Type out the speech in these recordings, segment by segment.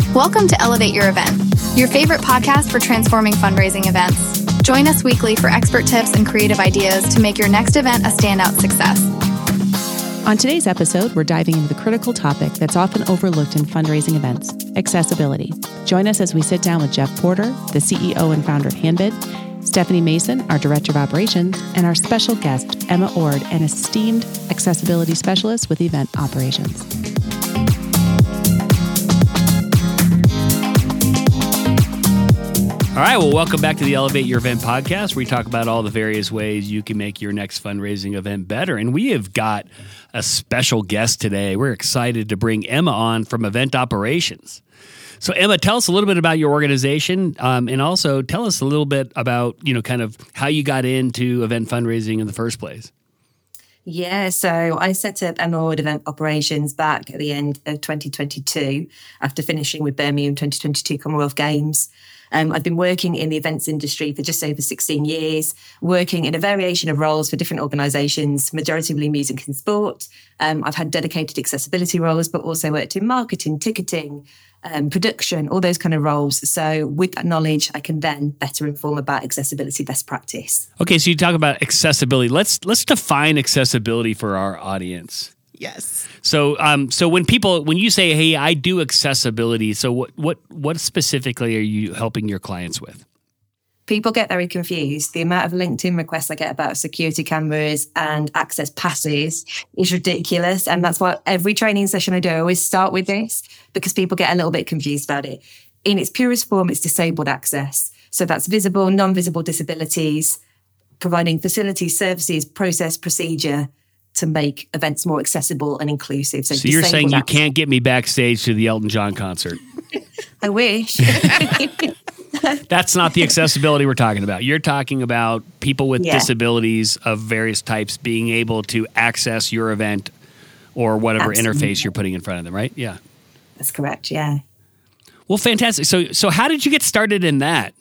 Welcome to Elevate Your Event, your favorite podcast for transforming fundraising events. Join us weekly for expert tips and creative ideas to make your next event a standout success. On today's episode, we're diving into the critical topic that's often overlooked in fundraising events, accessibility. Join us as we sit down with Jeff Porter, the CEO and founder of Handbid, Stephanie Mason, our Director of Operations, and our special guest, Emma Ord, an esteemed accessibility specialist with event operations. All right, well, welcome back to the Elevate Your Event podcast, where we talk about all the various ways you can make your next fundraising event better. And we have got a special guest today. We're excited to bring Emma on from Event Operations. So, Emma, tell us a little bit about your organization, and also tell us a little bit about, kind of how you got into event fundraising in the first place. Yeah, so I set up Emma Ord Event Operations back at the end of 2022 after finishing with Birmingham 2022 Commonwealth Games. I've been working in the events industry for just over 16 years, working in a variation of roles for different organisations, majoritively music and sport. I've had dedicated accessibility roles, but also worked in marketing, ticketing, production, all those kind of roles. So with that knowledge, I can then better inform about accessibility best practice. Okay, so you talk about accessibility. Let's define accessibility for our audience. Yes. So when you say, "Hey, I do accessibility," so what specifically are you helping your clients with? People get very confused. The amount of LinkedIn requests I get about security cameras and access passes is ridiculous. And that's why every training session I do, I always start with this, because people get a little bit confused about it. In its purest form, it's disabled access. So that's visible, non-visible disabilities, providing facilities, services, process, procedure to make events more accessible and inclusive. So you're saying you can't get me backstage to the Elton John concert? I wish. That's not the accessibility we're talking about. You're talking about people with disabilities of various types being able to access your event or whatever interface you're putting in front of them, right? Yeah. That's correct, yeah. Well, fantastic. So how did you get started in that?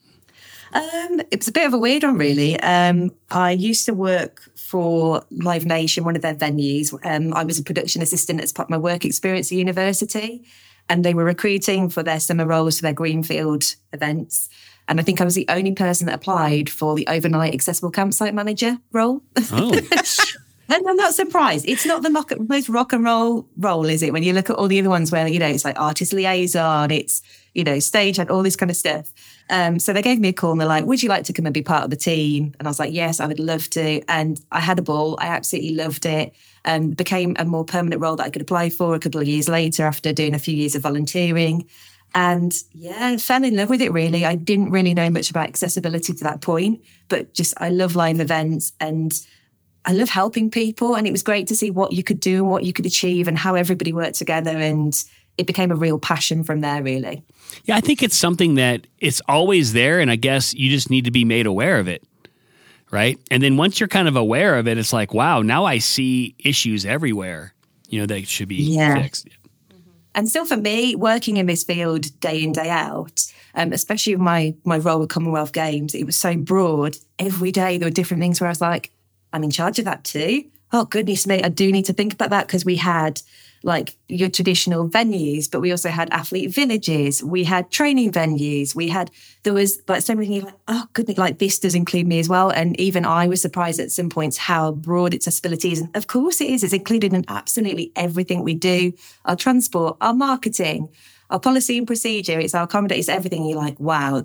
It was a bit of a weird one, really. I used to work for Live Nation, one of their venues. I was a production assistant as part of my work experience at university, and they were recruiting for their summer roles for their Greenfield events. And I think I was the only person that applied for the overnight accessible campsite manager role. Oh. And I'm not surprised. It's not the most rock and roll role, is it? When you look at all the other ones where, it's like artist liaison, it's, stage and all this kind of stuff. So they gave me a call and they're like, would you like to come and be part of the team? And I was like, yes, I would love to. And I had a ball. I absolutely loved it. Became a more permanent role that I could apply for a couple of years later after doing a few years of volunteering. And I fell in love with it, really. I didn't really know much about accessibility to that point, but just I love live events and I love helping people. And it was great to see what you could do and what you could achieve and how everybody worked together. And it became a real passion from there, really. Yeah, I think it's something that it's always there, and I guess you just need to be made aware of it, right? And then once you're kind of aware of it, it's like, wow, now I see issues everywhere, that should be fixed. And still for me, working in this field day in, day out, especially with my role with Commonwealth Games, it was so broad. Every day there were different things where I was like, I'm in charge of that too. Oh, goodness me, I do need to think about that, because we had like your traditional venues, but we also had athlete villages. We had training venues. There was like so many, like, oh goodness, like this does include me as well. And even I was surprised at some points how broad accessibility is. And of course it is. It's included in absolutely everything we do. Our transport, our marketing, our policy and procedure. It's our accommodate, it's everything. You're like, wow,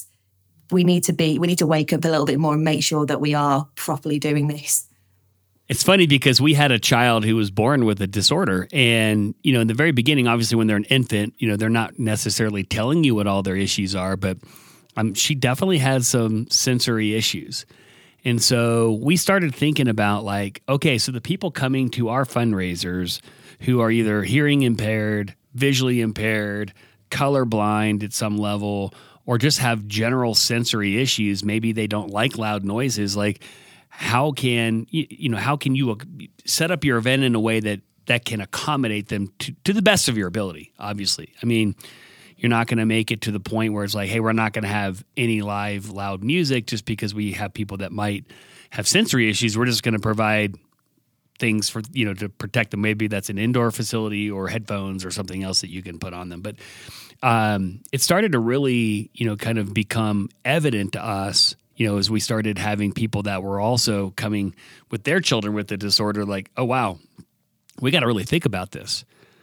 we need to wake up a little bit more and make sure that we are properly doing this. It's funny because we had a child who was born with a disorder, and, in the very beginning, obviously when they're an infant, they're not necessarily telling you what all their issues are, but she definitely had some sensory issues. And so we started thinking about like, okay, so the people coming to our fundraisers who are either hearing impaired, visually impaired, colorblind at some level, or just have general sensory issues, maybe they don't like loud noises, like, how can you set up your event in a way that can accommodate them to the best of your ability? Obviously, I mean, you're not going to make it to the point where it's like, hey, we're not going to have any live loud music just because we have people that might have sensory issues. We're just going to provide things for, to protect them. Maybe that's an indoor facility or headphones or something else that you can put on them. But it started to really, kind of become evident to us, as we started having people that were also coming with their children with the disorder, like, oh, wow, we got to really think about this,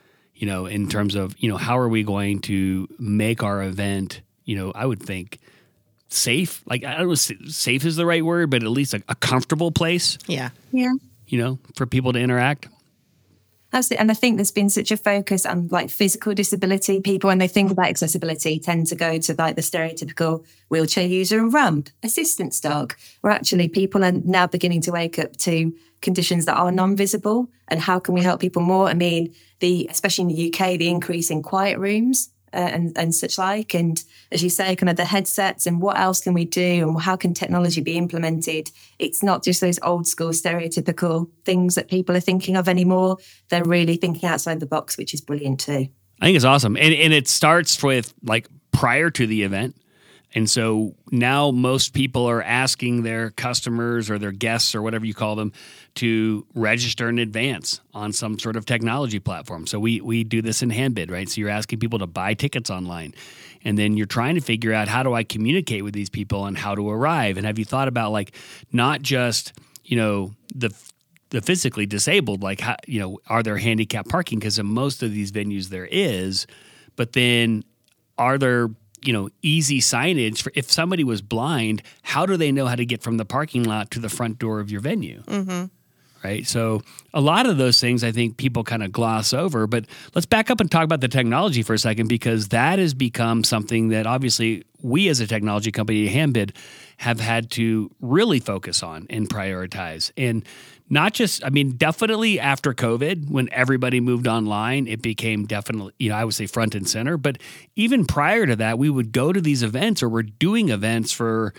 in terms of, how are we going to make our event, I would think safe. Like, I don't know if safe is the right word, but at least a comfortable place. Yeah. Yeah. For people to interact. Absolutely. And I think there's been such a focus on like physical disability. People, when they think about accessibility, tend to go to like the stereotypical wheelchair user and ramp, assistance dog, where actually people are now beginning to wake up to conditions that are non-visible. And how can we help people more? I mean, especially in the UK, the increase in quiet rooms and such like. And as you say, kind of the headsets and what else can we do and how can technology be implemented? It's not just those old school stereotypical things that people are thinking of anymore. They're really thinking outside the box, which is brilliant too. I think it's awesome. And it starts with like prior to the event. And so now most people are asking their customers or their guests or whatever you call them to register in advance on some sort of technology platform. So we do this in Handbid, right? So you're asking people to buy tickets online. And then you're trying to figure out, how do I communicate with these people and how to arrive? And have you thought about like not just, the physically disabled, like, how, are there handicap parking? Because in most of these venues there is, but then are there easy signage for if somebody was blind, how do they know how to get from the parking lot to the front door of your venue? Mm-hmm. Right. So a lot of those things I think people kind of gloss over, but let's back up and talk about the technology for a second, because that has become something that obviously we as a technology company at Handbid have had to really focus on and prioritize. And not just, definitely after COVID, when everybody moved online, it became definitely, I would say front and center. But even prior to that, we would go to these events, or we're doing events for,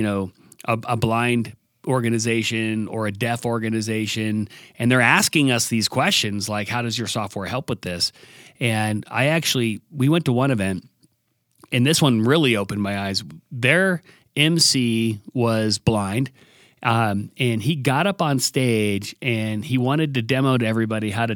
a blind organization or a deaf organization, and they're asking us these questions like, how does your software help with this? And we went to one event, and this one really opened my eyes. Their MC was blind. And he got up on stage and he wanted to demo to everybody how to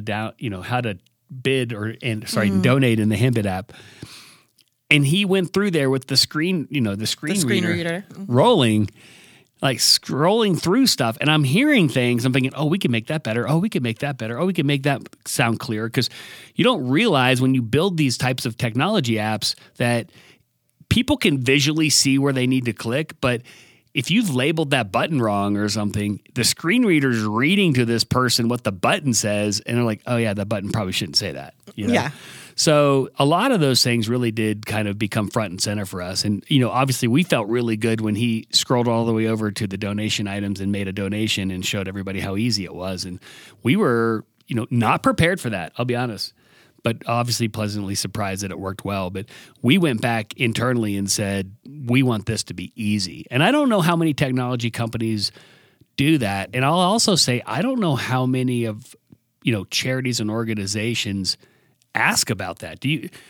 bid donate in the Handbid app. And he went through there with the screen reader rolling, like scrolling through stuff. And I'm hearing things. I'm thinking, oh, we can make that better. Oh, we can make that better. Oh, we can make that sound clearer. Because you don't realize when you build these types of technology apps that people can visually see where they need to click, but if you've labeled that button wrong or something, the screen reader's reading to this person what the button says, and they're like, oh yeah, that button probably shouldn't say that. Yeah. So a lot of those things really did kind of become front and center for us. And, obviously we felt really good when he scrolled all the way over to the donation items and made a donation and showed everybody how easy it was. And we were, not prepared for that, I'll be honest, but obviously pleasantly surprised that it worked well. But we went back internally and said, we want this to be easy. And I don't know how many technology companies do that. And I'll also say, I don't know how many of, charities and organizations ask about that.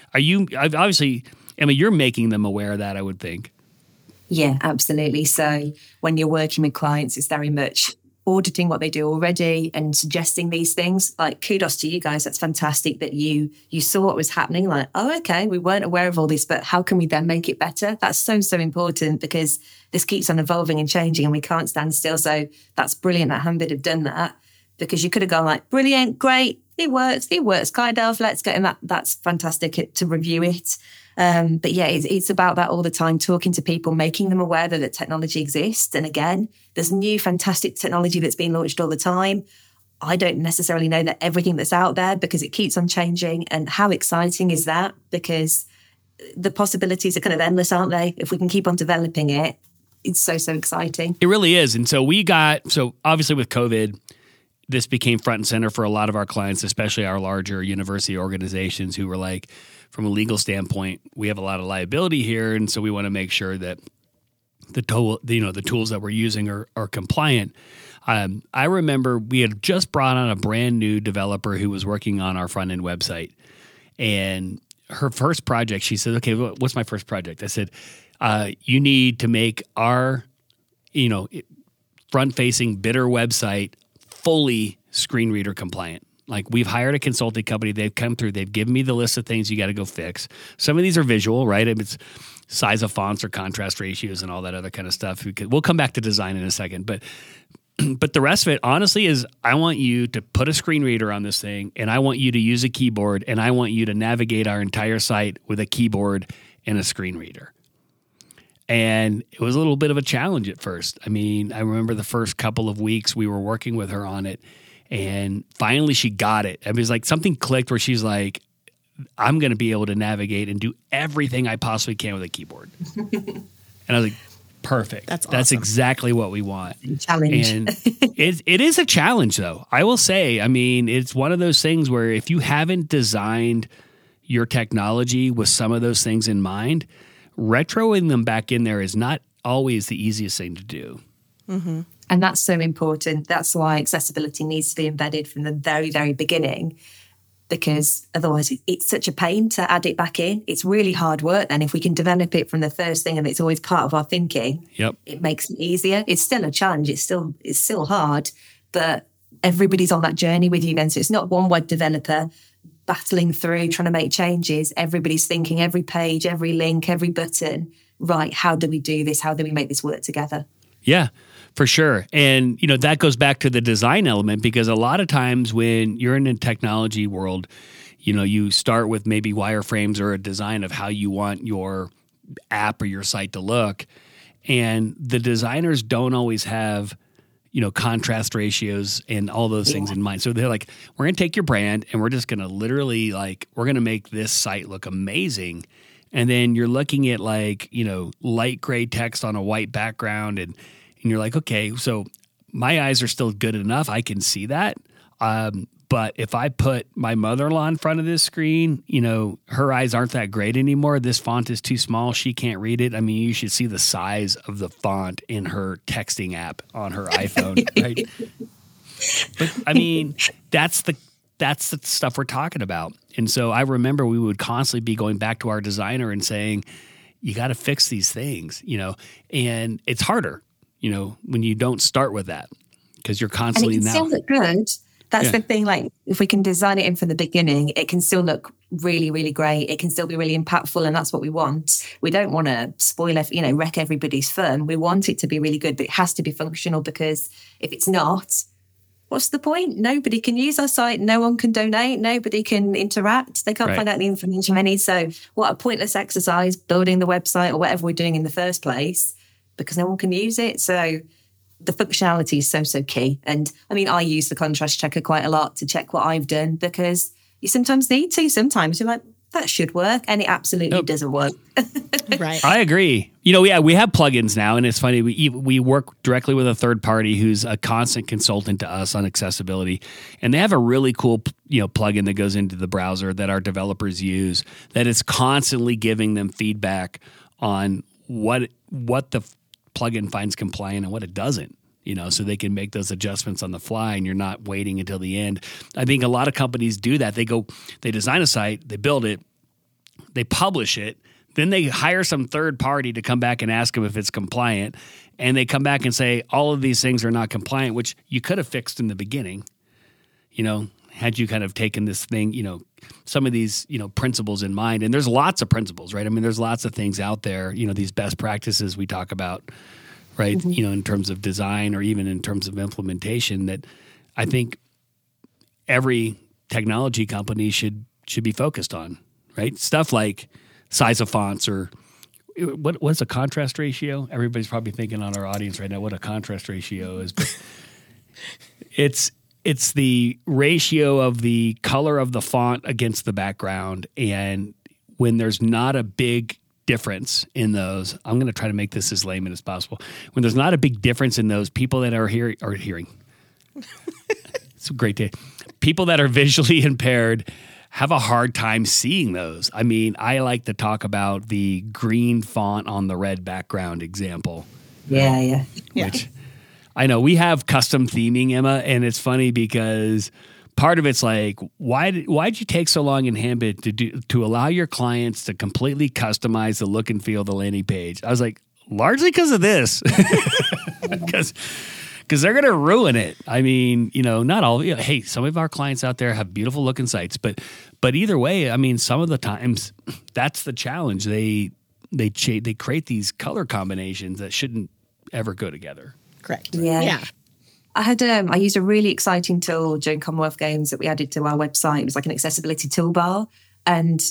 You're making them aware of that, I would think. Yeah, absolutely. So when you're working with clients, it's very much auditing what they do already and suggesting these things. Like, kudos to you guys. That's fantastic that you saw what was happening. Like, oh, okay, we weren't aware of all this, but how can we then make it better? That's so, so important, because this keeps on evolving and changing and we can't stand still. So that's brilliant that Handbid have done that, because you could have gone like, brilliant, great, it works kind of, let's get in that. That's fantastic to review it. But yeah, it's about that all the time, talking to people, making them aware that technology exists. And again, there's new fantastic technology that's being launched all the time. I don't necessarily know that everything that's out there, because it keeps on changing. And how exciting is that? Because the possibilities are kind of endless, aren't they? If we can keep on developing it, it's so, so exciting. It really is. And so obviously with COVID, this became front and center for a lot of our clients, especially our larger university organizations who were like, from a legal standpoint, we have a lot of liability here. And so we want to make sure that the tools that we're using are compliant. I remember we had just brought on a brand new developer who was working on our front end website, and her first project, she said, okay, what's my first project? I said, you need to make our, front facing bidder website fully screen reader compliant. Like, we've hired a consulting company. They've come through. They've given me the list of things you got to go fix. Some of these are visual, right? It's size of fonts or contrast ratios and all that other kind of stuff. We'll come back to design in a second. But the rest of it, honestly, is I want you to put a screen reader on this thing, and I want you to use a keyboard, and I want you to navigate our entire site with a keyboard and a screen reader. And it was a little bit of a challenge at first. I mean, I remember the first couple of weeks we were working with her on it, and finally she got it. I mean, it was like something clicked where she's like, I'm going to be able to navigate and do everything I possibly can with a keyboard. And I was like, perfect. That's awesome. That's exactly what we want. Challenge. And it is a challenge, though. I will say, I mean, it's one of those things where if you haven't designed your technology with some of those things in mind, retroing them back in there is not always the easiest thing to do. Mm-hmm. And that's so important. That's why accessibility needs to be embedded from the very, very beginning, because otherwise it's such a pain to add it back in. It's really hard work. And if we can develop it from the first thing and it's always part of our thinking, it makes it easier. It's still a challenge. It's still hard, but everybody's on that journey with you then. So it's not one web developer battling through, trying to make changes. Everybody's thinking every page, every link, every button, right, how do we do this? How do we make this work together? Yeah, for sure. And, that goes back to the design element, because a lot of times when you're in a technology world, you start with maybe wireframes or a design of how you want your app or your site to look. And the designers don't always have, contrast ratios and all those things in mind. So they're like, we're going to take your brand and we're just going to literally we're going to make this site look amazing. And then you're looking at light gray text on a white background and you're like, okay, so my eyes are still good enough. I can see that. But if I put my mother-in-law in front of this screen, her eyes aren't that great anymore. This font is too small. She can't read it. I mean, you should see the size of the font in her texting app on her iPhone, right? But I mean, that's the stuff we're talking about. And so I remember we would constantly be going back to our designer and saying, you got to fix these things, and it's harder, when you don't start with that, because you're constantly and it can still look good. That's the thing. Like, if we can design it in from the beginning, it can still look really, really great. It can still be really impactful, and that's what we want. We don't want to spoil, wreck everybody's fun. We want it to be really good, but it has to be functional, because if it's not, what's the point? Nobody can use our site. No one can donate. Nobody can interact. They can't find out the information they need. So what a pointless exercise building the website or whatever we're doing in the first place, because no one can use it. So the functionality is so key. And I mean, I use the contrast checker quite a lot to check what I've done, because you sometimes need to. Sometimes you're like, that should work. And it absolutely doesn't work. Right. I agree. We have plugins now, and it's funny. We work directly with a third party who's a constant consultant to us on accessibility, and they have a really cool plugin that goes into the browser that our developers use, that is constantly giving them feedback on what the plugin finds compliant and what it doesn't. So they can make those adjustments on the fly, and you're not waiting until the end. I think a lot of companies do that. They design a site, they build it, they publish it, then they hire some third party to come back and ask them if it's compliant, and they come back and say, all of these things are not compliant, which you could have fixed in the beginning, had you kind of taken this thing, some of these, principles in mind. And there's lots of principles, right? I mean, there's lots of things out there, these best practices we talk about, right? Mm-hmm. In terms of design or even in terms of implementation, that I think every technology company should be focused on, right? Stuff like size of fonts, or what's a contrast ratio? Everybody's probably thinking on our audience right now what a contrast ratio is, but it's the ratio of the color of the font against the background. And when there's not a big difference in those, I'm going to try to make this as layman as possible. When there's not a big difference in those, people that are hearing. It's a great day. People that are visually impaired have a hard time seeing those. I mean, I like to talk about the green font on the red background example. Yeah. Which I know we have custom theming, Emma, and it's funny because part of it's like, why'd you take so long in Handbit to allow your clients to completely customize the look and feel of the landing page? I was like, largely because of this. because they're going to ruin it. I mean, not all. Hey, some of our clients out there have beautiful looking sites, but either way, I mean, some of the times that's the challenge. They create these color combinations that shouldn't ever go together. Correct. Yeah. I used a really exciting tool during Commonwealth Games that we added to our website. It was like an accessibility toolbar, and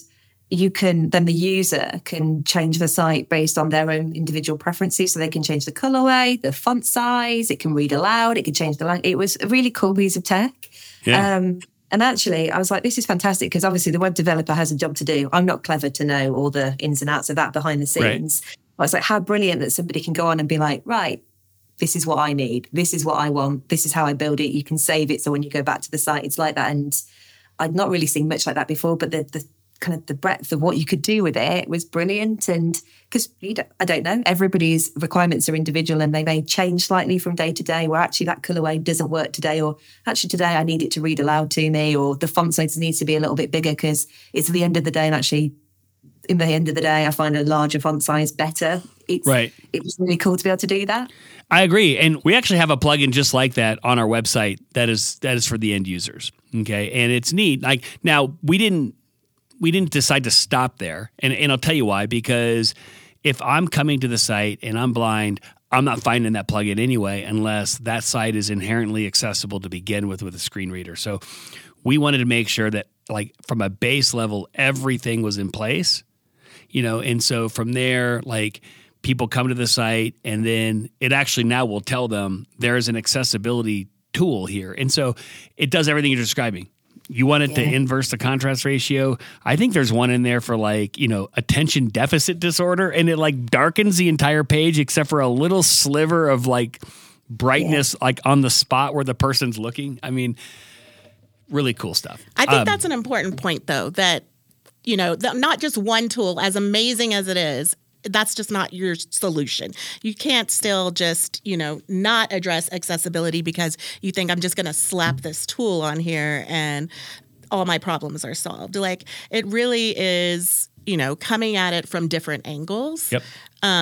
the user can change the site based on their own individual preferences. So they can change the colorway, the font size, it can read aloud, it can change the language. It was a really cool piece of tech. Yeah. And actually, I was like, this is fantastic, because obviously the web developer has a job to do. I'm not clever to know all the ins and outs of that behind the scenes. Right. I was like, how brilliant that somebody can go on and be like, right, this is what I need. This is what I want. This is how I build it. You can save it. So when you go back to the site, it's like that. And I'd not really seen much like that before, but the kind of the breadth of what you could do with it was brilliant. And because I don't know, everybody's requirements are individual and they may change slightly from day to day, where actually that colorway doesn't work today, or actually today I need it to read aloud to me, or the font size needs to be a little bit bigger because it's the end of the day. And actually in the end of the day, I find a larger font size better. It was really cool to be able to do that. I agree. And we actually have a plugin just like that on our website that is for the end users. Okay. And it's neat. Like, now we didn't decide to stop there. And I'll tell you why, because if I'm coming to the site and I'm blind, I'm not finding that plugin anyway, unless that site is inherently accessible to begin with a screen reader. So we wanted to make sure that, like, from a base level, everything was in place, and so from there, like, people come to the site and then it actually now will tell them there's an accessibility tool here. And so it does everything you're describing. You want it to inverse the contrast ratio. I think there's one in there for, like, attention deficit disorder, and it, like, darkens the entire page except for a little sliver of, like, brightness, like, on the spot where the person's looking. I mean, really cool stuff. I think that's an important point, though, that, not just one tool, as amazing as it is, that's just not your solution. You can't still just, not address accessibility because you think I'm just going to slap this tool on here and all my problems are solved. Like, it really is, coming at it from different angles. Yep.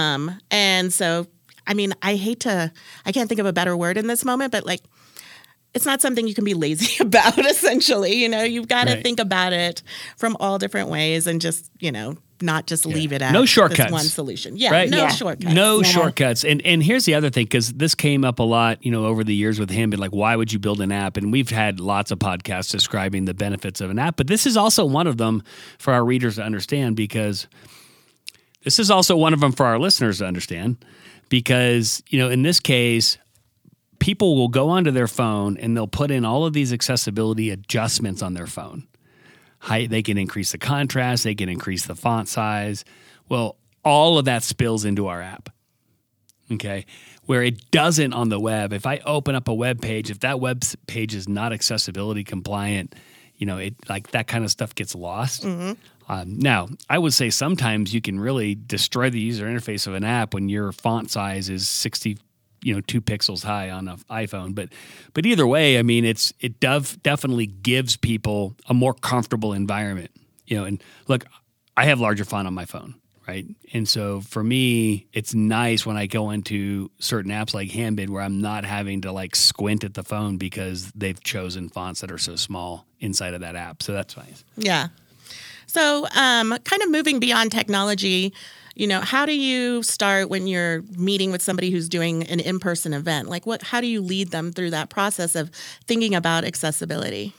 And so, I mean, I can't think of a better word in this moment, but, like, it's not something you can be lazy about, essentially. You've got to think about it from all different ways and just, not just leave it at no shortcuts. This one solution. Yeah, right? Shortcuts. No shortcuts. And here's the other thing, because this came up a lot, over the years with him, but, like, why would you build an app? And we've had lots of podcasts describing the benefits of an app, but this is also one of them for our readers to understand, because this is also one of them for our listeners to understand, because, in this case, people will go onto their phone and they'll put in all of these accessibility adjustments on their phone. They can increase the contrast, they can increase the font size. Well, all of that spills into our app, okay? Where it doesn't on the web. If I open up a web page, if that web page is not accessibility compliant, like, that kind of stuff gets lost. Mm-hmm. Now, I would say sometimes you can really destroy the user interface of an app when your font size is 2 pixels high on an iPhone. But either way, I mean, it definitely gives people a more comfortable environment. And look, I have larger font on my phone, right? And so for me, it's nice when I go into certain apps like Handbid where I'm not having to, like, squint at the phone because they've chosen fonts that are so small inside of that app. So that's nice. Yeah. So kind of moving beyond technology, how do you start when you're meeting with somebody who's doing an in-person event? Like, how do you lead them through that process of thinking about accessibility?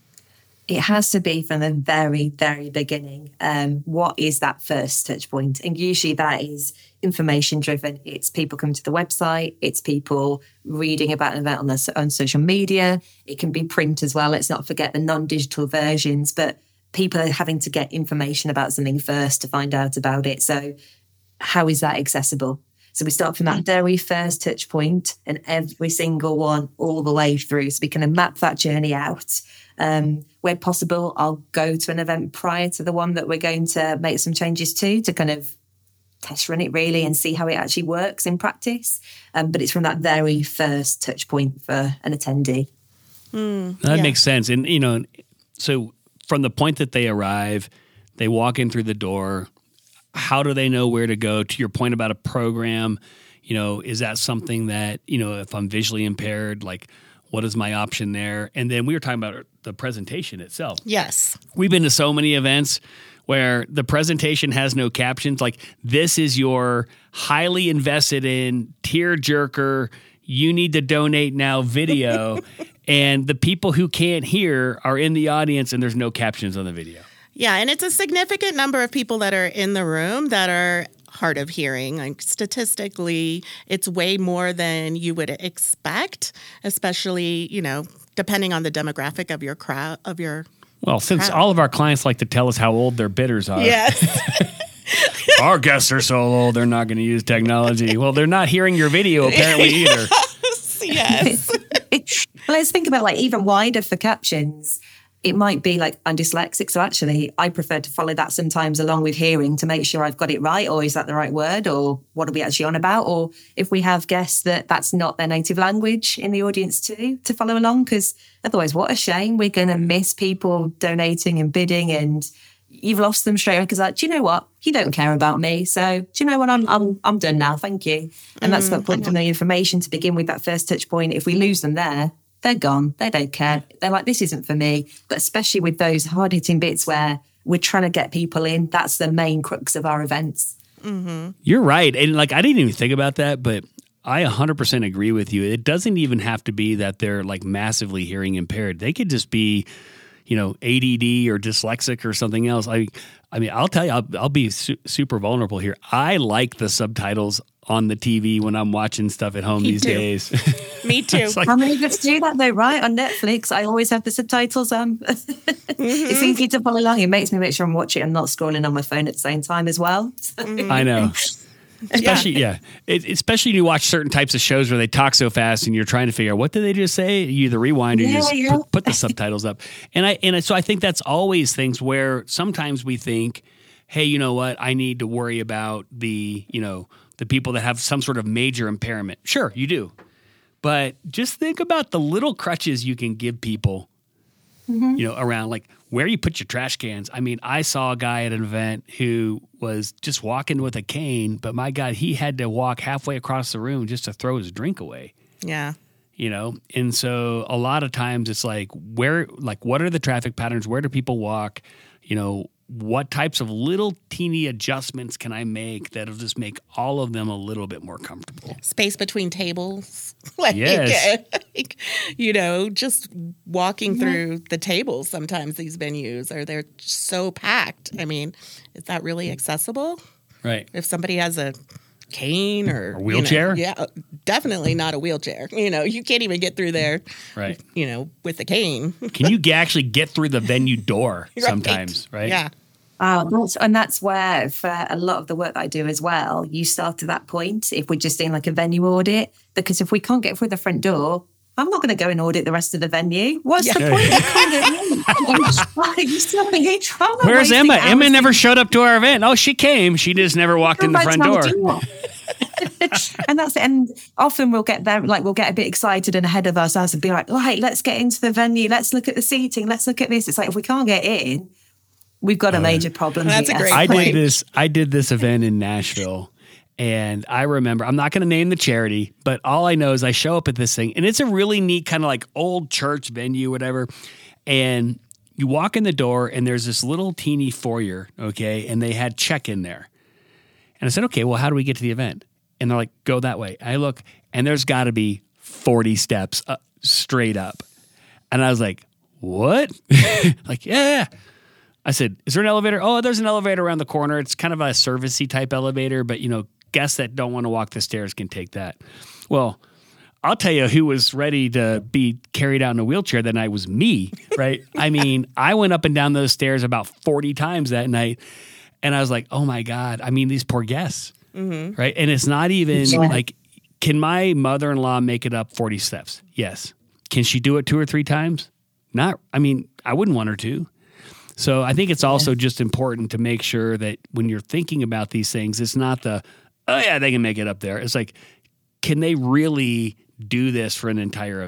It has to be from the very, very beginning. What is that first touch point? And usually that is information driven. It's people coming to the website. It's people reading about an event on social media. It can be print as well. Let's not forget the non-digital versions, but people are having to get information about something first to find out about it. So how is that accessible? So we start from that very first touch point and every single one all the way through. So we kind of map that journey out. Where possible, I'll go to an event prior to the one that we're going to make some changes to kind of test run it really and see how it actually works in practice. But it's from that very first touch point for an attendee. That makes sense. And, so from the point that they arrive, they walk in through the door, how do they know where to go? To your point about a program, You know, is that something that, you know, if I'm visually impaired, like what is my option there? And then we were talking about the presentation itself. Yes. We've been to so many events where the presentation has no captions. Like, this is your highly invested in tearjerker, you need to donate now video. And the people who can't hear are in the audience and there's no captions on the video. Yeah, and it's a significant number of people that are in the room that are hard of hearing. Like, statistically, it's way more than you would expect, especially, you know, depending on the demographic of your crowd, of your Well, since all of our clients like to tell us how old their bidders are. Yes. Our guests are so old, they're not going to use technology. Well, they're not hearing your video apparently either. Yes. Let's think about, like, even wider for captions. It might be like, I'm dyslexic, so actually I prefer to follow that sometimes along with hearing to make sure I've got it right, or is that the right word, or what are we actually on about? Or if we have guests that's not their native language in the audience too, to follow along, because otherwise what a shame. We're going to miss people donating and bidding, and you've lost them straight away because, like, do you know what? You don't care about me. So do you know what? I'm done now. Thank you. And that's not putting the information to begin with, that first touch point. If we lose them there, they're gone. They don't care. They're like, this isn't for me. But especially with those hard-hitting bits where we're trying to get people in, that's the main crux of our events. Mm-hmm. You're right. And, like, I didn't even think about that, but I 100% agree with you. It doesn't even have to be that they're, like, massively hearing impaired. They could just be, you know, ADD or dyslexic or something else. I mean, I'll tell you, I'll be super vulnerable here. I like the subtitles on the TV when I'm watching stuff at home these days. Me too. Like, How many of us do that though, right? On Netflix, I always have the subtitles on. It's easy to follow along. It makes me make sure I'm watching and not scrolling on my phone at the same time as well. I know. Especially, especially when you watch certain types of shows where they talk so fast and you're trying to figure out what did they just say. You either rewind or you just put the subtitles up. So I think that's always things where sometimes we think, hey, you know what? I need to worry about the people that have some sort of major impairment. Sure, you do. But just think about the little crutches you can give people, you know, around, like, where you put your trash cans. I mean, I saw a guy at an event who was just walking with a cane, but my God, he had to walk halfway across the room just to throw his drink away. Yeah. You know? And so a lot of times it's like, what are the traffic patterns? Where do people walk? You know, what types of little teeny adjustments can I make that'll just make all of them a little bit more comfortable? Space between tables. Yes. You know, just walking through the tables sometimes these venues they're so packed. I mean, is that really accessible? Right. If somebody has a cane or a wheelchair? Definitely not a wheelchair. You know, you can't even get through there, right? You know, with a cane. Can you actually get through the venue door sometimes, right? Yeah. That's where, for a lot of the work that I do as well, you start at that point if we're just doing like a venue audit, because if we can't get through the front door, I'm not going to go and audit the rest of the venue. What's the point? Where's Emma? Emma never showed up to our event. Oh, she came. She just never walked in the front door. And that's it. And often we'll get there, like, we'll get a bit excited and ahead of ourselves and be like, right, let's get into the venue. Let's look at the seating. Let's look at this. It's like, if we can't get in, we've got a major problem. That's here. a great point. I did this event in Nashville, and I remember, I'm not going to name the charity, but all I know is I show up at this thing, and it's a really neat kind of like old church venue, whatever. And you walk in the door, and there's this little teeny foyer, okay, and they had check-in there. And I said, okay, well, how do we get to the event? And they're like, go that way. I look, and there's got to be 40 steps straight up. And I was like, what? Like, yeah. I said, is there an elevator? Oh, there's an elevator around the corner. It's kind of a servicey type elevator, but, you know, guests that don't want to walk the stairs can take that. Well, I'll tell you who was ready to be carried out in a wheelchair that night was me, right? I mean, I went up and down those stairs about 40 times that night, and I was like, oh, my God. I mean, these poor guests, right? And it's not even like, can my mother-in-law make it up 40 steps? Yes. Can she do it 2 or 3 times? Not. I mean, I wouldn't want her to. So I think it's also just important to make sure that when you're thinking about these things, it's not the, oh yeah, they can make it up there. It's like, can they really do this for an entire event?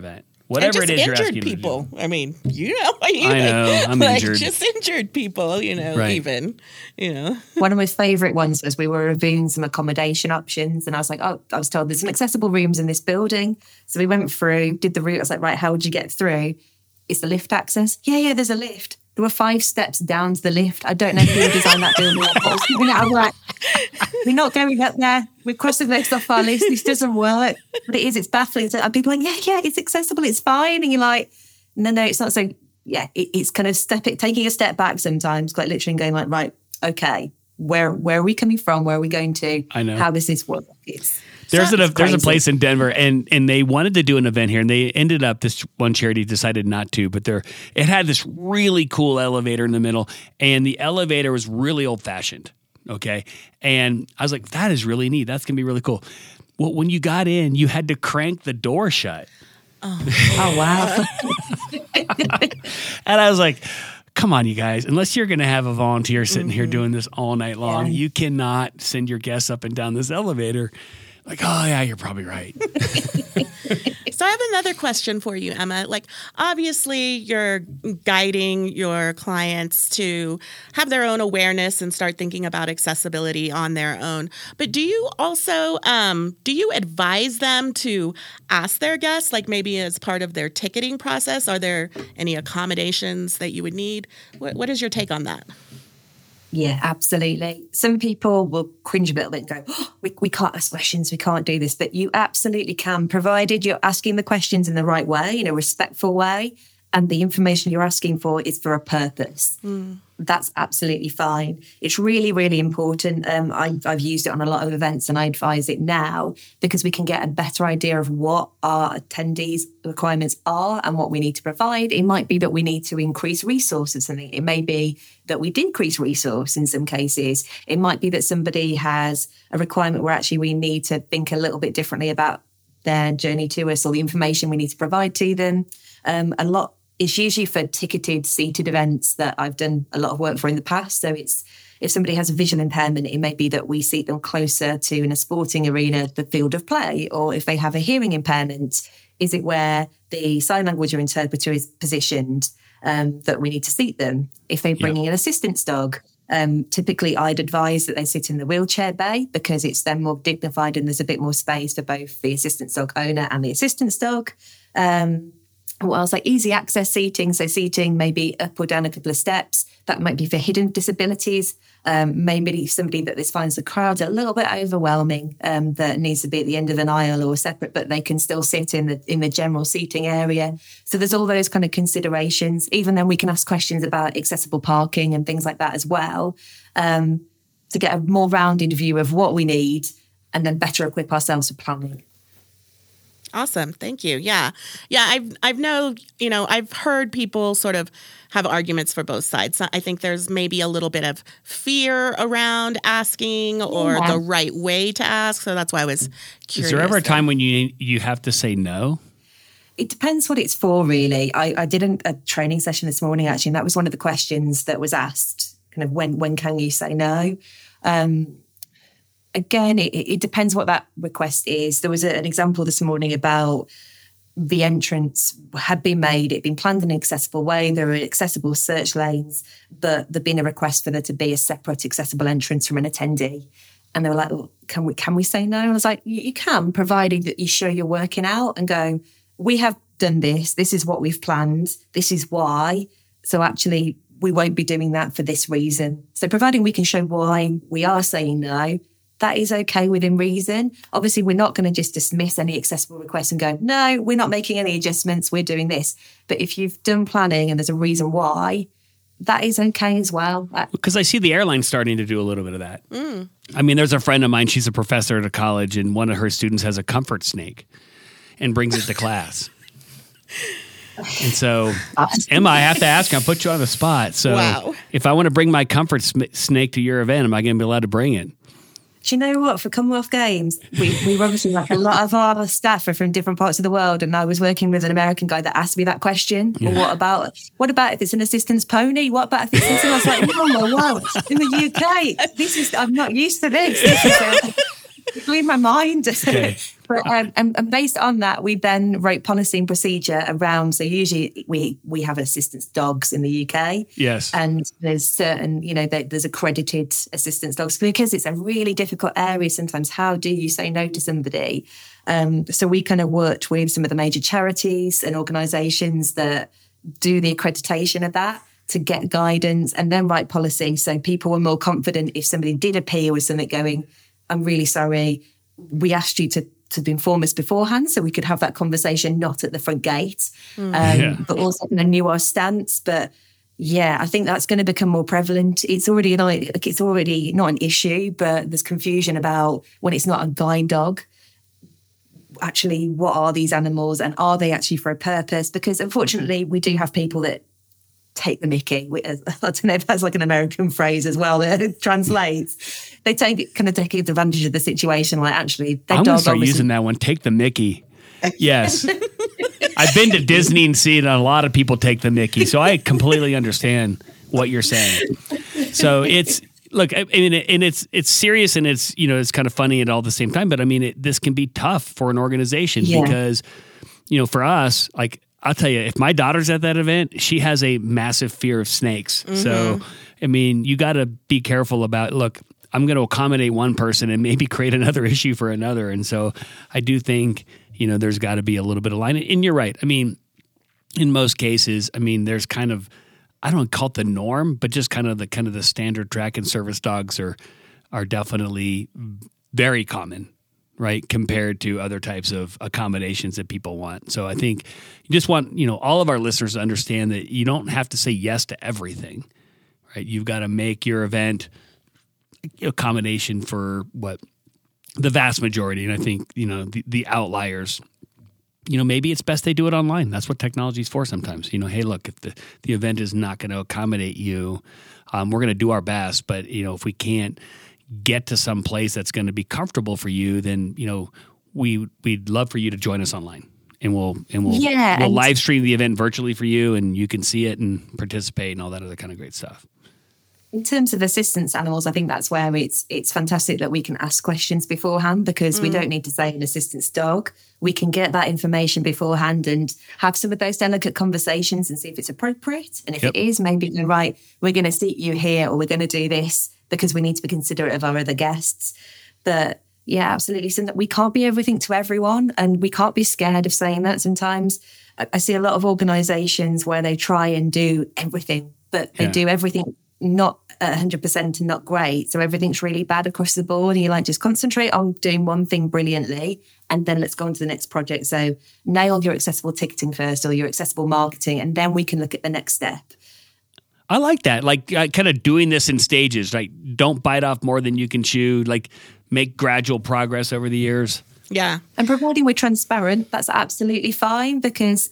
Whatever and it just is you're injured asking people. to do. I mean, I know, I'm injured. Just injured people, Right. even, One of my favourite ones was we were reviewing some accommodation options, and I was like, I was told there's some accessible rooms in this building. So we went through, did the route. I was like, right, how would you get through? Is the lift access? Yeah, there's a lift. There were 5 steps down to the lift. I don't know who designed that building. I'm like, we're not going up there. We're crossing the next off our list. This doesn't work. But it is, it's baffling. And people are like, yeah, it's accessible, it's fine. And you're like, no, it's not. So yeah, it's kind of taking a step back sometimes, quite literally going like, right, okay, where are we coming from? Where are we going to? I know. How does this work? There's a crazy. place in Denver, and they wanted to do an event here, and they ended up, this one charity decided not to, but it had this really cool elevator in the middle, and the elevator was really old fashioned. Okay. And I was like, that is really neat. That's going to be really cool. Well, when you got in, you had to crank the door shut. Oh wow. And I was like, come on, you guys, unless you're going to have a volunteer sitting here doing this all night long, you cannot send your guests up and down this elevator. Like, oh yeah, you're probably right. So I have another question for you, Emma. Like, obviously, you're guiding your clients to have their own awareness and start thinking about accessibility on their own. But do you also, do you advise them to ask their guests, like maybe as part of their ticketing process? Are there any accommodations that you would need? What is your take on that? Yeah, absolutely. Some people will cringe a little bit and go, oh, we can't ask questions, we can't do this. But you absolutely can, provided you're asking the questions in the right way, in a respectful way, and the information you're asking for is for a purpose. That's absolutely fine. It's really, really important. I've used it on a lot of events, and I advise it now because we can get a better idea of what our attendees' requirements are and what we need to provide. It might be that we need to increase resources. It may be that we decrease resource in some cases. It might be that somebody has a requirement where actually we need to think a little bit differently about their journey to us or the information we need to provide to them. It's usually for ticketed, seated events that I've done a lot of work for in the past. So it's if somebody has a visual impairment, it may be that we seat them closer to, in a sporting arena, the field of play. Or if they have a hearing impairment, is it where the sign language or interpreter is positioned that we need to seat them? If they're bringing an assistance dog, typically I'd advise that they sit in the wheelchair bay because it's then more dignified and there's a bit more space for both the assistance dog owner and the assistance dog. What else? Like easy access seating. So seating maybe up or down a couple of steps. That might be for hidden disabilities. Maybe somebody that this finds the crowd a little bit overwhelming, that needs to be at the end of an aisle or separate, but they can still sit in the general seating area. So there's all those kind of considerations. Even then we can ask questions about accessible parking and things like that as well, to get a more rounded view of what we need and then better equip ourselves for planning. Awesome. Thank you. Yeah. I've heard people sort of have arguments for both sides. I think there's maybe a little bit of fear around asking or the right way to ask. So that's why I was curious. Is there ever a time when you have to say no? It depends what it's for, really. I did a training session this morning, actually, and that was one of the questions that was asked, kind of when can you say no? Again, it depends what that request is. There was an example this morning about the entrance had been made, it had been planned in an accessible way, there were accessible search lanes, but there'd been a request for there to be a separate accessible entrance from an attendee. And they were like, well, can we say no? And I was like, you can, providing that you show you're working out and go, we have done this is what we've planned, this is why. So actually, we won't be doing that for this reason. So providing we can show why we are saying no, that is okay within reason. Obviously, we're not going to just dismiss any accessible requests and go, no, we're not making any adjustments, we're doing this. But if you've done planning and there's a reason why, that is okay as well. Because I see the airline starting to do a little bit of that. I mean, there's a friend of mine, she's a professor at a college, and one of her students has a comfort snake and brings it to class. And so, Emma, I have to ask, I'll put you on the spot. So if I want to bring my comfort snake to your event, am I going to be allowed to bring it? Do you know what? For Commonwealth Games, we obviously like a lot of our staff are from different parts of the world, and I was working with an American guy that asked me that question. Yeah. Well, what about if it's an assistance pony? What about if it's something? I was like, oh wow, in the UK, I'm not used to this. This is blew my mind. Okay. But, and based on that, we then wrote policy and procedure around. So usually we have assistance dogs in the UK. Yes. And there's certain, there's accredited assistance dogs because it's a really difficult area sometimes. How do you say no to somebody? So we kind of worked with some of the major charities and organisations that do the accreditation of that to get guidance and then write policy. So people were more confident if somebody did appear with something going, I'm really sorry. We asked you to inform us beforehand so we could have that conversation, not at the front gate, but also knew our stance. But yeah, I think that's going to become more prevalent. It's already not an issue, but there's confusion about when it's not a guide dog. Actually, what are these animals and are they actually for a purpose? Because unfortunately, we do have people that take the mickey. I don't know if that's like an American phrase as well that it translates. They take advantage of the situation. Like actually, I'm going to start using that one. Take the mickey. Yes. I've been to Disney and seen a lot of people take the mickey. So I completely understand what you're saying. So look, I mean, and it's serious and it's, it's kind of funny at all the same time. But I mean, this can be tough for an organization because, for us, like, I'll tell you, if my daughter's at that event, she has a massive fear of snakes. Mm-hmm. So, I mean, you got to be careful about, look, I'm going to accommodate one person and maybe create another issue for another. And so I do think, there's got to be a little bit of line. And you're right. I mean, in most cases, I mean, there's kind of, I don't call it the norm, but just kind of the standard track and service dogs are definitely very common, right, compared to other types of accommodations that people want. So I think you just want, all of our listeners to understand that you don't have to say yes to everything, right? You've got to make your event accommodation for what the vast majority. And I think, the outliers, maybe it's best they do it online. That's what technology is for sometimes. Hey, look, if the event is not going to accommodate you, we're going to do our best. But, if we can't get to some place that's going to be comfortable for you, then, we'd love for you to join us online. And we'll live stream the event virtually for you, and you can see it and participate and all that other kind of great stuff. In terms of assistance animals, I think that's where it's fantastic that we can ask questions beforehand because we don't need to say an assistance dog. We can get that information beforehand and have some of those delicate conversations and see if it's appropriate. And if it is, maybe you're right, we're going to seat you here or we're going to do this because we need to be considerate of our other guests. But yeah, absolutely. So that we can't be everything to everyone and we can't be scared of saying that sometimes. I see a lot of organisations where they try and do everything, but they do everything not 100% and not great. So everything's really bad across the board. And you're like, just concentrate on doing one thing brilliantly and then let's go on to the next project. So nail your accessible ticketing first or your accessible marketing and then we can look at the next step. I like that. Like kind of doing this in stages, right? Don't bite off more than you can chew. Like make gradual progress over the years. Yeah. And providing we're transparent, that's absolutely fine because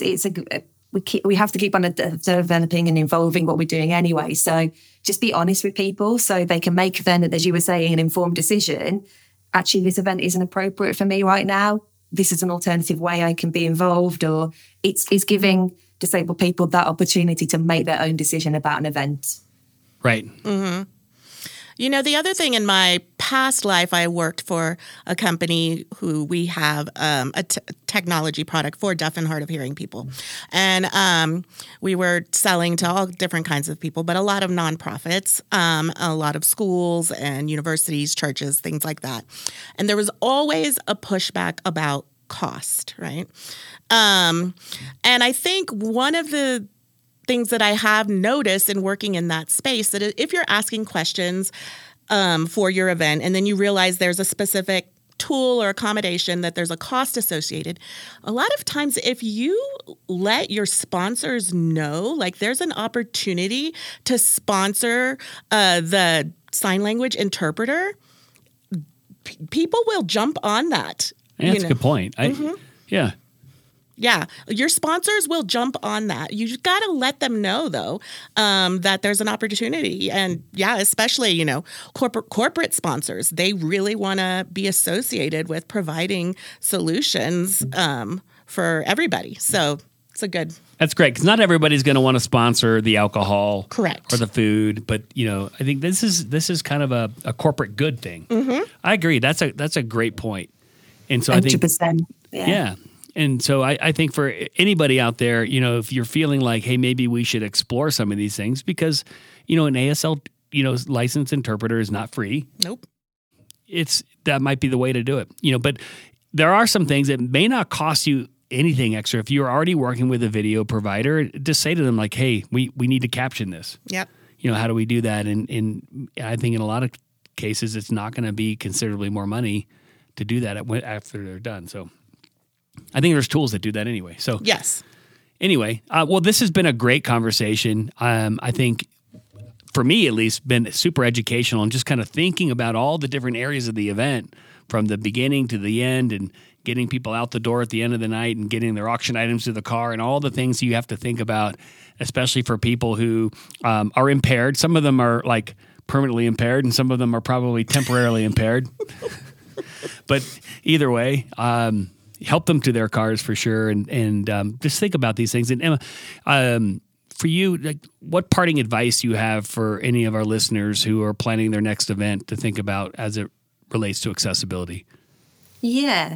we have to keep on developing and evolving what we're doing anyway. So just be honest with people so they can make then, as you were saying, an informed decision. Actually, this event isn't appropriate for me right now. This is an alternative way I can be involved, or it's giving disabled people that opportunity to make their own decision about an event. Right. Mm-hmm. The other thing in my past life, I worked for a company who we have a technology product for deaf and hard of hearing people. And we were selling to all different kinds of people, but a lot of nonprofits, a lot of schools and universities, churches, things like that. And there was always a pushback about cost, right? And I think one of the things that I have noticed in working in that space, that if you're asking questions for your event and then you realize there's a specific tool or accommodation that there's a cost associated, a lot of times if you let your sponsors know, like there's an opportunity to sponsor the sign language interpreter, people will jump on that. Yeah, that's a good point. Yeah, your sponsors will jump on that. You just got to let them know, though, that there's an opportunity. And yeah, especially, corporate sponsors, they really want to be associated with providing solutions for everybody. So it's a good. That's great because not everybody's going to want to sponsor the alcohol, correct, or the food. But I think this is kind of a corporate good thing. Mm-hmm. I agree. That's a great point. And so I think 100%. Yeah. And so I think for anybody out there, you know, if you're feeling like, hey, maybe we should explore some of these things because, you know, an ASL, you know, licensed interpreter is not free. Nope. That might be the way to do it, you know, but there are some things that may not cost you anything extra. If you're already working with a video provider, just say to them like, hey, we need to caption this. Yep. You know, how do we do that? And I think in a lot of cases, it's not going to be considerably more money to do that after they're done. So I think there's tools that do that anyway. So yes. Anyway, well, this has been a great conversation. I think for me, at least, been super educational and just kind of thinking about all the different areas of the event from the beginning to the end and getting people out the door at the end of the night and getting their auction items to the car and all the things you have to think about, especially for people who are impaired. Some of them are like permanently impaired and some of them are probably temporarily impaired. But either way, help them to their cars for sure, and just think about these things. And Emma, for you, like, what parting advice you have for any of our listeners who are planning their next event to think about as it relates to accessibility? Yeah.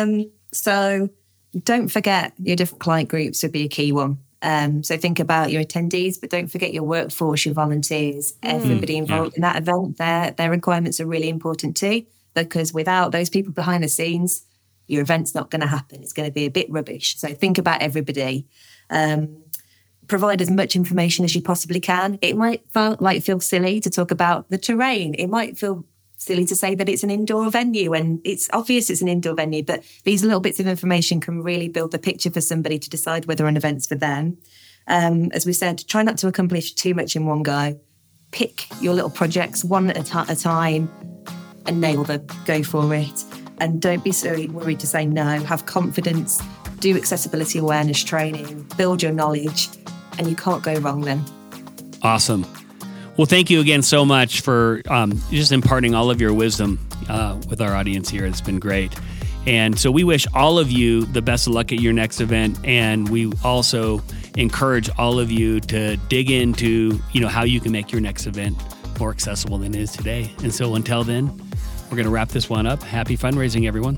So don't forget your different client groups would be a key one. So think about your attendees, but don't forget your workforce, your volunteers, everybody involved in that event. Their requirements are really important too, because without those people behind the scenes, your event's not going to happen. It's going to be a bit rubbish. So think about everybody. Provide as much information as you possibly can. It might feel silly to talk about the terrain. It might feel silly to say that it's an indoor venue, and it's obvious it's an indoor venue, but these little bits of information can really build the picture for somebody to decide whether an event's for them. As we said, try not to accomplish too much in one go. Pick your little projects one at a time and nail them. Go for it. And don't be so worried to say no. Have confidence, do accessibility awareness training, build your knowledge, and you can't go wrong then. Awesome. Well, thank you again so much for just imparting all of your wisdom with our audience here. It's been great. And so we wish all of you the best of luck at your next event. And we also encourage all of you to dig into, you know, how you can make your next event more accessible than it is today. And so until then, we're going to wrap this one up. Happy fundraising, everyone.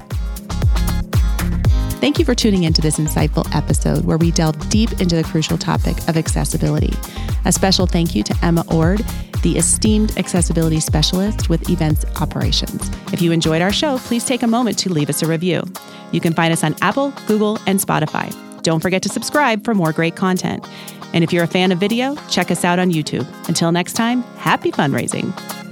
Thank you for tuning into this insightful episode where we delve deep into the crucial topic of accessibility. A special thank you to Emma Ord, the esteemed accessibility specialist with Events Operations. If you enjoyed our show, please take a moment to leave us a review. You can find us on Apple, Google, and Spotify. Don't forget to subscribe for more great content. And if you're a fan of video, check us out on YouTube. Until next time, happy fundraising.